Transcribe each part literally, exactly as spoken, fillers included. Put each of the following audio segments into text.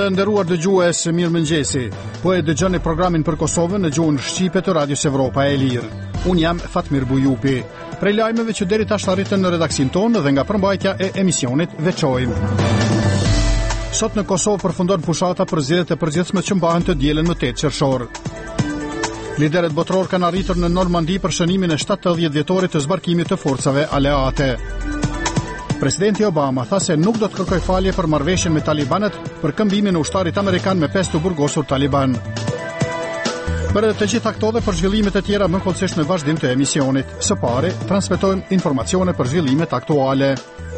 Të nderuar dëgjues, mirëmëngjesi. Po e dëgjoni programin për Kosovën në gjuhën shqipe të Radios Evropa e Lirë. Unë jam Fatmir Bujupi. Prej lajmeve që deri tash arritën në redaksin tonë dhe nga përmbajtja e emisionit veçojmë. Sot në Kosovë përfundon fushata për zgjedhjet e përgjithshme që mbahen të dielën më tetë qershor. Liderët botëror kanë arritur në Normandi për shënimin e shtatëdhjetë vjetorit të zbarkimit të forcave aleate. Presidenti Obama tha se nuk do të kërkoj falje për marrëveshjen me talibanët për këmbimin e ushtarit amerikan me pesë të burgosur taliban. Për të gjitha këto dhe për zhvillimet e tjera më kollësisht në vazhdim të emisionit. Së pari, transmetojmë informacione për zhvillimet aktuale.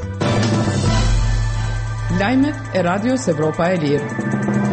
Lajmet e Radios Evropa e Lirë.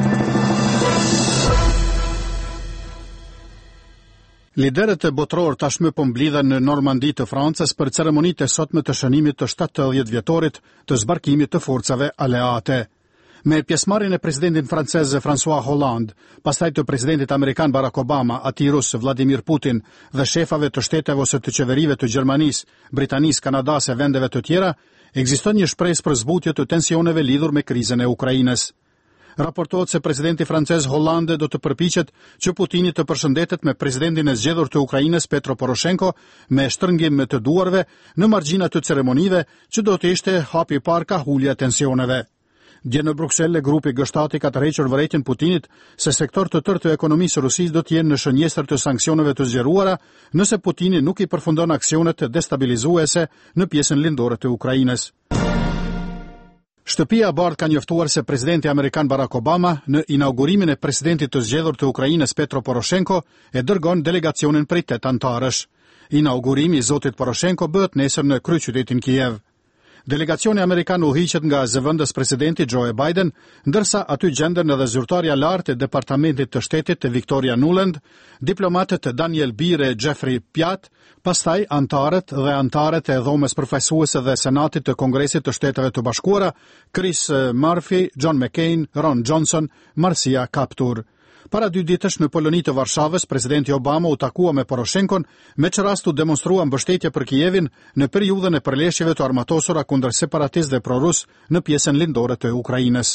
Liderët e botëror tashmë po mblidhen në Normandi të Francës për ceremonitë e sotme të shënimit të shtatëdhjetë vjetorit të zbarkimit të forcave aleate. Me pjesëmarrjen e presidentit francez François Hollande, pastaj të presidentit amerikan Barack Obama, atij rus Vladimir Putin dhe shefave të shteteve ose të qeverive të Gjermanisë, Britanisë, Kanadas e vendeve të tjera, ekziston një shpresë për zbutje të tensioneve lidhur me krizën e Ukrainës. Raportohet se presidenti francez Hollande do të përpiqet që Putini të përshëndetet me presidentin e zgjedhur të Ukrainës Petro Poroshenko me shtrëngim të duarve në margjina të ceremonive që do të ishte hapi i parë ka ulja e tensioneve. Dje në Bruksel, grupi G shtat ka tërhequr vërejtjen Putinit se sektor të tërë të ekonomisë së Rusisë do të jenë në shënjestër të sanksioneve të zgjeruara nëse Putini nuk i përfundon aksionet destabilizuese në pjesën lindore të Ukrainës. Shtëpia e Bardhë ka njoftuar se presidenti amerikan Barack Obama në inaugurimin e presidentit të zgjedhur të Ukrainës Petro Poroshenko e dërgon delegacionin prej tetë antarësh. Inaugurimi i zotit Poroshenko bëhet nesër në kryeqytetin Kiev. Delegacioni amerikan udhëhiqet nga zëvendës presidenti Joe Biden, ndërsa aty gjenden edhe zyrtarja lartë e Departamentit të Shtetit të Victoria Nuland, diplomatët Daniel Bire e Jeffrey Pjat, pastaj antarët dhe antarët e dhomës përfaqësuese dhe Senatit të Kongresit të Shteteve të Bashkuara, Chris Murphy, John McCain, Ron Johnson, Marcia Kaptur. Para dy ditësh në Poloni të Varshavës, presidenti Obama u takua me Poroshenkon, me që rastu demonstrua mbështetje për Kijevin në periudhën e përleshjeve të armatosura kundër separatist dhe prorus në pjesën lindore të Ukrainës.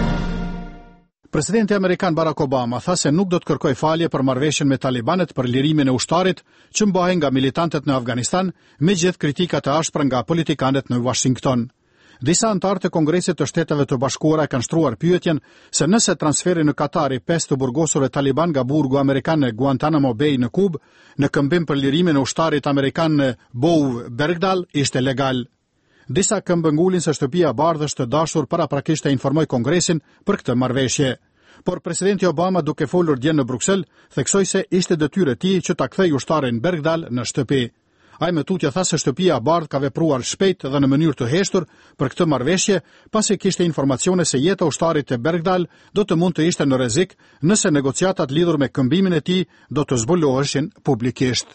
Presidenti amerikan Barack Obama tha se nuk do të kërkoj falje për marrëveshjen me talibanët për lirimin e ushtarit që mbahen nga militantët në Afganistan, me gjithë kritikat e ashpra nga politikanët në Washington. Disa antarë të Kongresit të Shteteve të Bashkuara kanë shtruar pyetjen se nëse transferi në Katar i pesë të burgosur e taliban nga burgu amerikan në Guantanamo Bay në Kubë, në këmbim për lirimin e ushtarit amerikan në Bow Bergdal, ishte legal. Disa këmbëngullin se shtëpia e Bardhë është dashur paraprakisht të informoj Kongresin për këtë marrëveshje. Por presidenti Obama, duke folur dje në Bruksel, theksoi se ishte detyrë e tij që ta kthejë ushtarin Bergdal në shtëpi. Ai me tutje tha se shtëpia e Bardhë ka vepruar shpejt dhe në mënyrë të heshtur për këtë marrëveshje, pasi kishte informacione se jeta e ushtarit të Bergdal do të mund të ishte në rrezik nëse negociatat lidhur me këmbimin e tij do të zbuloheshin publikisht.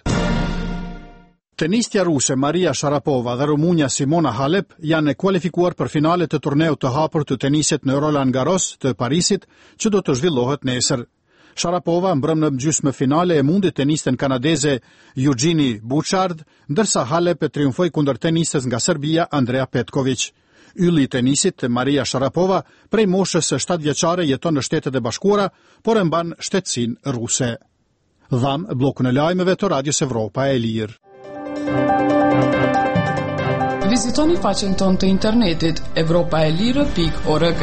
Tenistja ruse Maria Sharapova dhe rumunja Simona Halep janë kualifikuar për finalet të turneut të hapur të tenisit në Roland Garros të Parisit, që do të zhvillohet nesër. Sharapova mbrëm në gjysmë finale e mundi tenisten kanadeze Eugenie Bouchard, ndërsa Halep e triumfoi kundër tenistes nga Serbia Andrea Petkovic. Ylli i tenisit Maria Sharapova prej moshës së shtatë vjeçare jeton në Shtetet e Bashkuara, por e mban shtetësinë ruse. Dham bllokun e lajmeve të Radios Evropa e Lirë. Vizitoni faqen tonë të internetit evropaelire pikë org.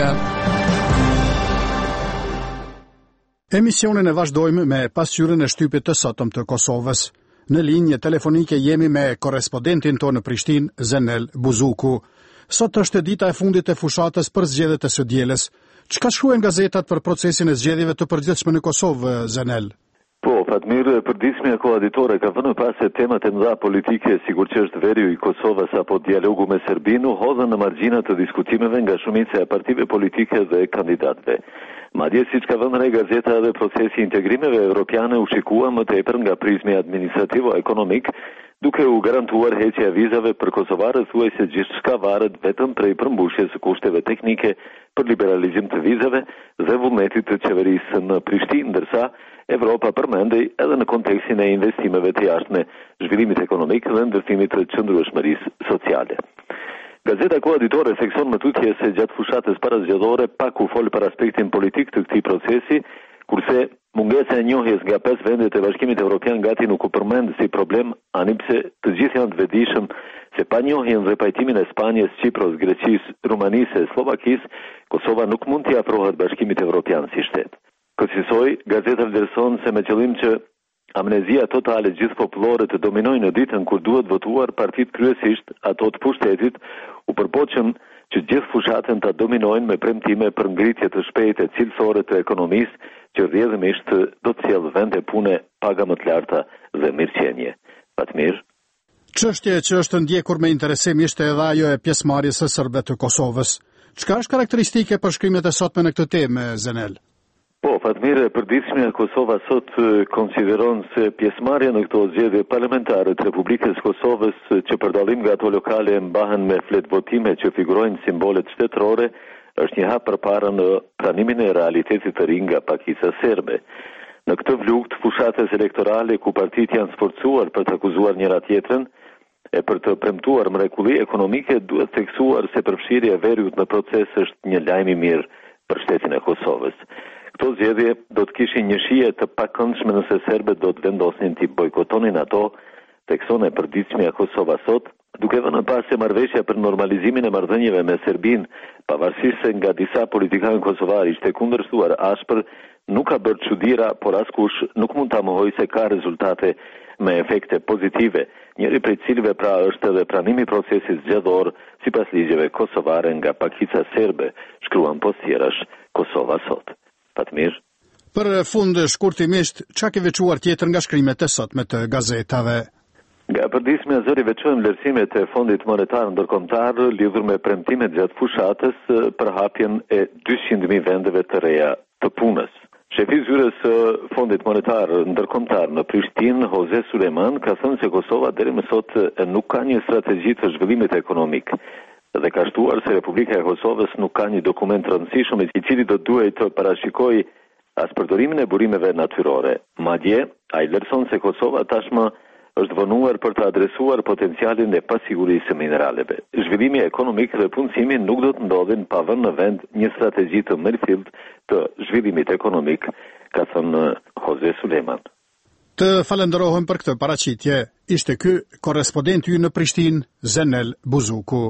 Emisionin e vazhdojmë me pasqyrën e shtypit të sotëm të Kosovës. Në linjë telefonike jemi me korrespondentin tonë në Prishtinë, Zenel Buzuku. Sot është dita e fundit e fushatës për zgjedhjet e së dielës. Çka shkruajnë gazetat për procesin e zgjedhjeve të përgjithshme në Kosovë, Zenel? Po, Fatmir, përditshmja koalitore ka vënë pas se temat e mëdha politike, sigur që është veriu i Kosovës apo dialogu me Serbinë, u hodhën në margjina të diskutimeve nga shumica e partive politike dhe kandidatëve. Madje siç ka vënë re gazeta dhe procesi i integrimeve evropiane u shikua më tepër nga prizmi administrativo-ekonomik, duke u garantuar heqja e vizave për kosovarët, thuajse gjithçka varet vetëm prej përmbushjes së kushteve teknike për liberalizim të vizave dhe vullnetit të qeverisë në Prishtinë, ndërsa Evropa përmendej edhe në kontekstin e investimeve të jashtme, zhvillimit ekonomik dhe ndërtimit të qëndrueshmërisë sociale. Gazeta Koha Ditore thekson më tutje se gjatë fushatës parazgjedhore pak u fol për aspektin politik të këtij procesi, kurse mungesa e njohjes nga pesë vendet e Bashkimit Evropian gati nuk u përmend si problem, anipse të gjithë janë të vetëdijshëm se pa njohjen dhe pajtimin e Spanjës, Çipros, Greqisë, Rumanisë e Slovakisë, Kosova nuk mund t'i afrohet Bashkimit Evropian si shtet. Kësaj gazeta vlerëson se me qëllim që amnezia totale gjithë popullore të dominojë në ditën kur duhet votuar, partitë kryesisht ato të pushtetit u përpoqën që gjithë fushatën ta dominojnë me premtime për ngritje të shpejtë e cilësore të ekonomisë, që rrjedhimisht do të sjellë vende pune, paga më të larta dhe mirëqenie. Fatmir. Çështja që është ndjekur me interesim ishte edhe ajo e pjesëmarrjes së serbe të Kosovës. Çka është karakteristike për shkrimet e sotme në këtë temë, Zenel? Po, Fatmir, e përditshmja Kosova sot konsideron se pjesëmarrja në këto zgjedhje parlamentare të Republikës Kosovës, që për dallim nga ato lokale mbahen me flet votime që figurojnë simbolet shtetërore, është një hap përpara në pranimin e realitetit të ri nga pakica serbe. Në këtë vlukt fushatës elektorale ku partitë janë sforcuar për të akuzuar njëra tjetrën e për të premtuar mrekulli ekonomike, duhet theksuar se përfshirja e veriut në proces është një lajm i mirë për shtetin e Kosovës. Këto zgjedhje do të kishin një shije të pakëndshme nëse serbët do të vendosnin t'i bojkotonin ato, thekson e përditshmja Kosova sot, duke vënë pas se marrëveshja për normalizimin e marrëdhënieve me Serbinë, pavarësisht se nga disa politikanë kosovar ishte kundërshtuar ashpër, nuk ka bërë çuditëra, por askush nuk mund ta mohojë se ka rezultate me efekte pozitive, njëri prej cilëve pra është edhe pranimi i procesit zgjedhor sipas ligjeve kosovare nga pakica serbe, shkruan postjerash Kosova sot. Fatmir. Për fund shkurtimisht, çka ke veçuar tjetër nga shkrimet e sotme të gazetave? Nga përditshmja zëri veçojmë vlerësimet e Fondit Monetar Ndërkombëtar lidhur me premtimet gjatë fushatës për hapjen e dyqind mijë vendeve të reja të punës. Shefi i zyrës së Fondit Monetar Ndërkombëtar në Prishtinë, Jose Suleman, ka thënë se Kosova deri më sot nuk ka një strategji të zhvillimit ekonomik dhe ka shtuar se Republika e Kosovës nuk ka një dokument rëndësishëm i cili do duhet të parashikojë as përdorimin e burimeve natyrore. Madje, ai vlerëson se Kosova tashmë është vonuar për të adresuar potencialin e pasigurisë së mineraleve. Zhvillimi ekonomik dhe punësimi nuk do të ndodhin pa vënë në vend një strategji të mirëfillt të zhvillimit ekonomik, ka thënë Jose Suleman. Të falenderohem për këtë paraqitje. Ishte ky korrespondenti ynë në Prishtinë, Zenel Buzuku.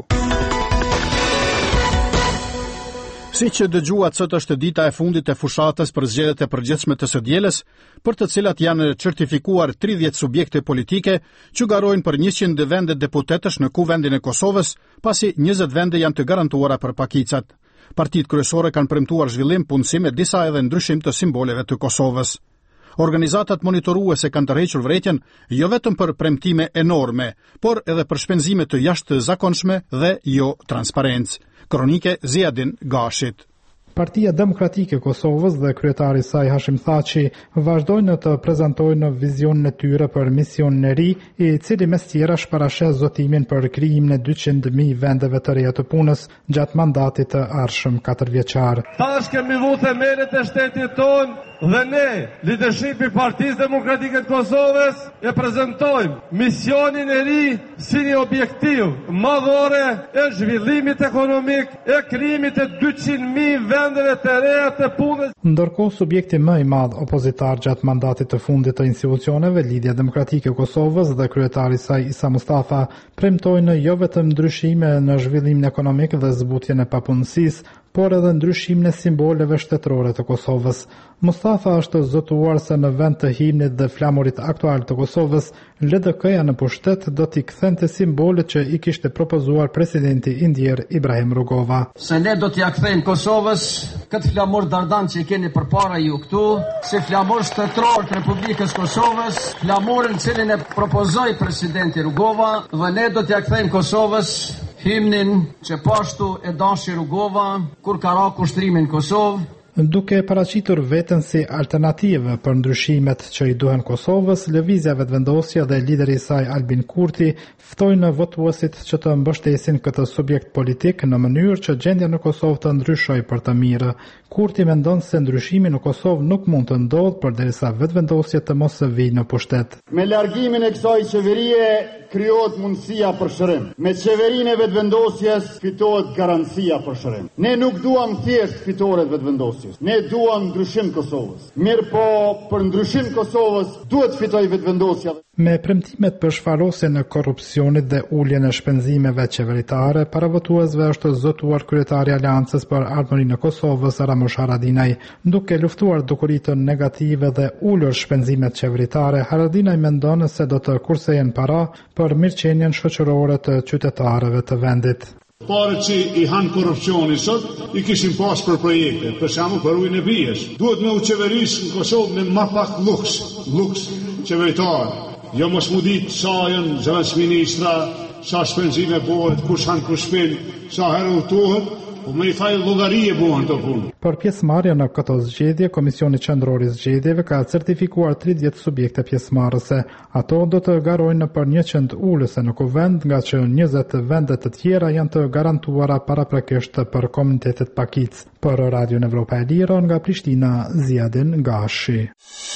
Si që dëgjuat, sot është dita e fundit e fushatës për zgjedhjet e përgjithshme të së dielës, për të cilat janë certifikuar tridhjetë subjekte politike që garojnë për njëqind vende deputetësh në Kuvendin e Kosovës, pasi njëzet vende janë të garantuara për pakicat. Partitë kryesore kanë premtuar zhvillim, punësim e disa edhe ndryshim të simboleve të Kosovës. Organizatat monitoruese kanë tërhequr vërejtjen jo vetëm për premtime enorme, por edhe për shpenzime të jashtëzakonshme dhe jo transparencë. Kronike Ziadin Gashit. Partia Demokratike e Kosovës dhe kryetari i saj Hashim Thaçi vazhdojnë të prezantojnë vizionin e tyre për misionin e ri, i cili mes tjerash parashes zotimin për krijimin e dyqind mijë vendeve të reja të punës gjatë mandatit të ardhshëm katërvjeçar. Tash kemi vu themelet e shtetit tonë dhe ne, leadershipi i Partisë Demokratike të Kosovës, e prezantojmë misionin e ri si një objektiv madhore e zhvillimit ekonomik e krijimit të dyqind mijë vendeve të reja të punës. Ndërkohë, subjekti më i madh opozitar gjatë mandatit të fundit të institucioneve, Lidhja Demokratike e Kosovës dhe kryetari i saj Isa Mustafa, premtojnë jo vetëm ndryshime në zhvillimin ekonomik dhe zbutjen e papunësisë, por edhe ndryshimin e simboleve shtetërore të Kosovës. Mustafa është zotuar se në vend të himnit dhe flamurit aktual të Kosovës, L D K-ja në pushtet do t'i kthente simbolet që i kishte propozuar presidenti indjer Ibrahim Rugova. Se ne do t'ja kthejmë Kosovës këtë flamur dardan që i keni përpara ju këtu, si flamur shtetëror të Republikës Kosovës, flamurin cilin e propozoi presidenti Rugova, dhe ne do t'ja kthejmë Kosovës himnin që pashtu e dashi Rugova kur ka ra kushtrimin Kosovë, Duke paraqitur veten si alternativë për ndryshimet që i duhen Kosovës, lëvizja vetëvendosja dhe lideri i saj Albin Kurti ftojnë votuesit që të mbështesin këtë subjekt politik në mënyrë që gjendja në Kosovë të ndryshojë për të mirë. Kurti mendon se ndryshimi në Kosovë nuk mund të ndodhë përderisa vetëvendosja të mos së vijë në pushtet. Me largimin e kësaj qeverie krijohet mundësia për shërim. Me qeverinë e vetëvendosjes fitohet garancia për shërim. Ne nuk duam thjesht fitore të vetëvendosjes. Ne duam ndryshim Kosovës. Mirë po, për ndryshim Kosovës duhet fitoj vetëvendosja. Me premtimet për shfarosje në korrupsionit dhe uljen e shpenzimeve qeveritare, para votuesve është zotuar kryetari i Aleancës për Ardhmërinë e Kosovës, Ramush Haradinaj. Duke luftuar dukuritë negative dhe ulur shpenzimet qeveritare, Haradinaj mendon se do të kursejen para për mirëqenien shoqërore të qytetarëve të vendit. Pare që i hanë korrupsioni sot, i kishin pas për projekte, për shembull për ujin e bijës. Duhet me u qeverisë në Kosovë me ma pak luks, luks qeveritar. Jo mos mu ditë sa janë zëvendës ministra, sa shpenzime bëhet, kush hanë kush shpen, sa herë udhtohet, po me i fajë llogarie bëhen të punë. Për pjesëmarrje në këto zgjedhje, Komisioni Qendror i Zgjedhjeve ka certifikuar tridhjetë subjekte pjesëmarrëse. Ato do të garojnë për njëqind ulëse në kuvend, nga që njëzet vende të tjera janë të garantuara paraprakisht për komunitetet pakic. Për Radio Evropa e Lirë nga Prishtina, Ziadin Gashi.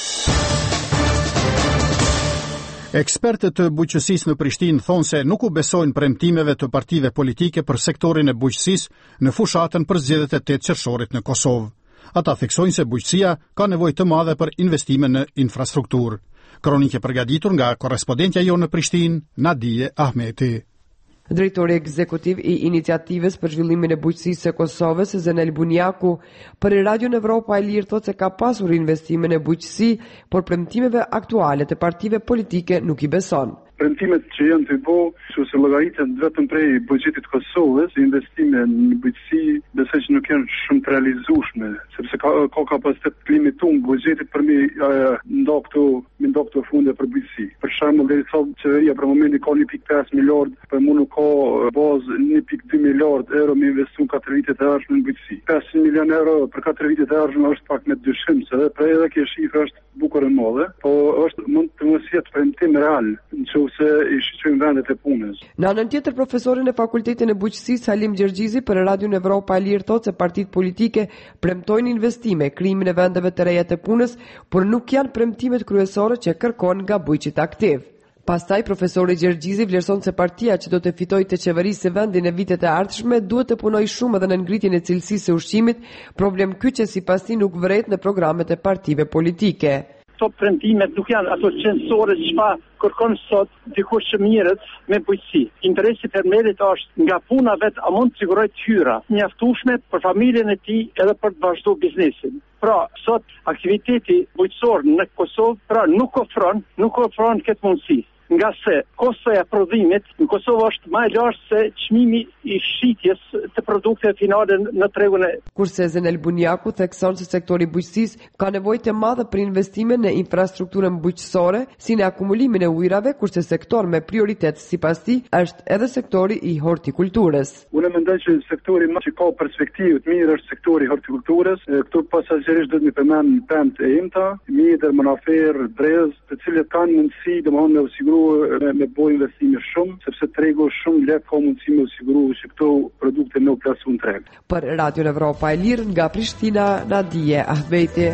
Ekspertët të bujqësisë në Prishtinë thonë se nuk u besojnë premtimeve të partive politike për sektorin e bujqësisë në fushatën për zgjedhjet e tetë qershorit në Kosovë. Ata theksojnë se bujqësia ka nevojë të madhe për investime në infrastrukturë. Kronikë e përgatitur nga korrespondentja jonë në Prishtinë, Nadije Ahmeti. Drejtori ekzekutiv i iniciativës për zhvillimin e bujqësisë së Kosovës, Zenel Bunjaku, për Radio Evropa e Lirë thotë se ka pasur investime në bujqësi, por premtimeve aktuale të partive politike nuk i beson. Premtimet që janë të bo, që se llogaritën vetëm prej buxhetit Kosovës, investime në bujqësi, besoj që nuk janë shumë të realizueshme, sepse ka, ka kapacitet të limitum buxhetit për mi ndo këto, mi ndo këto funde për bujqësi. Për shembull, deri sa qeveria për momentin ka një pikë pesë miliard, për mua nuk ka bazë një pikë dy miliard euro me investu në katër vitet e ardhshme në bujqësi. pesëqind milion euro për katër vitet e ardhshme është pak me dyshim, se edhe për edhe kjo shifrë është bukur e madhe, po është mund të mos jetë premtim real, nëse i shiqojmë vendet e punës. Në anën tjetër, profesorin e Fakultetit e Bujqësisë Halim Gjergjizi për Radio Evropa e Lirë thotë se partitë politike premtojnë investime, krijimin e vendeve të reja të punës, por nuk janë premtimet kryesore që kërkon nga bujqit aktiv. Pastaj, profesori Gjergjizi vlerëson se partia që do të fitojë të qeverisë vendin në vitet e ardhshme duhet të punojë shumë edhe në ngritjen e cilësisë së ushqimit, problem ky që sipas tij nuk vret në programet e partive politike. Këto premtimet nuk janë ato qendrore që pa kërkon sot dikush që mirët me bujqësi. Interesi fermerit është nga puna vet a mund të sigurojë hyra mjaftueshme për familjen e tij edhe për të vazhduar biznesin. Pra, sot aktiviteti bujqësor në Kosovë pra nuk ofron, nuk ofron këtë mundësi. Nga se kostoja prodhimit në Kosovë është më e lartë se çmimi i shitjes të produkteve finale në tregun e. Kurse Zenel Bunjaku thekson se sektori i bujqësisë ka nevojë të madhe për investime në infrastrukturën bujqësore, si në akumulimin e ujrave, kurse sektor me prioritet sipas tij është edhe sektori i hortikulturës. Unë mendoj që sektori më që ka perspektivë të mirë është sektori i hortikulturës. Këtu pasagerisht do të më përmend pemt e imta, midër, monafer, brez, të cilët kanë mundësi domosdoshmë me siguru me, me bojë investime shumë, sepse tregu shumë lehtë ka mundësi me siguru që këto produkte në plasun treg. Për Radio Evropa e Lirë nga Prishtina, Nadije Ahmeti.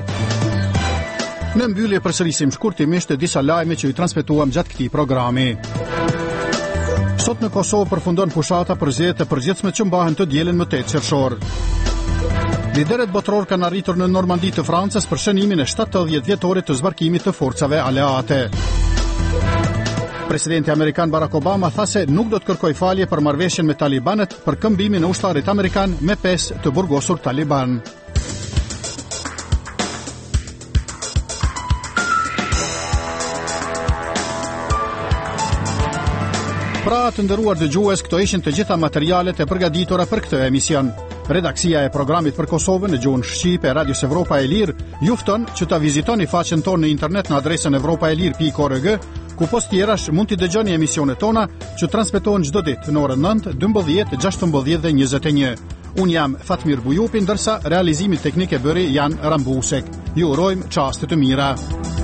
Në mbyllje përsërisim shkurtimisht disa lajme që i transmetuam gjatë këtij programi. Sot në Kosovë përfundon fushata për zgjedhjet e përgjithshme që mbahen të dielën më tetë qershor. Liderët botror kanë arritur në Normandi të Francës për shënimin e shtatëdhjetë vjetorit të zbarkimit të forcave aleate. Presidenti Amerikan Barack Obama tha se nuk do të kërkoj falje për marrëveshjen me talibanët për këmbimin e ushtarit amerikan me pesë të burgosur taliban. Pra të nderuar dëgjues, këto ishin të gjitha materialet e përgatitura për këtë emision. Redaksia e programit për Kosovën në gjuhën shqipe e Radios Evropa e Lirë ju fton që ta vizitoni faqen tonë në internet në adresën evropaelir pikë org, ku post tjerash mund t'i dëgjoni emisionet tona që transmetohen çdo ditë në orën nëntë, dymbëdhjetë, gjashtëmbëdhjetë dhe njëzet e një. Unë jam Fatmir Bujupi, ndërsa realizimi teknik e bëri Jan Rambusek. Ju urojmë çaste të mira.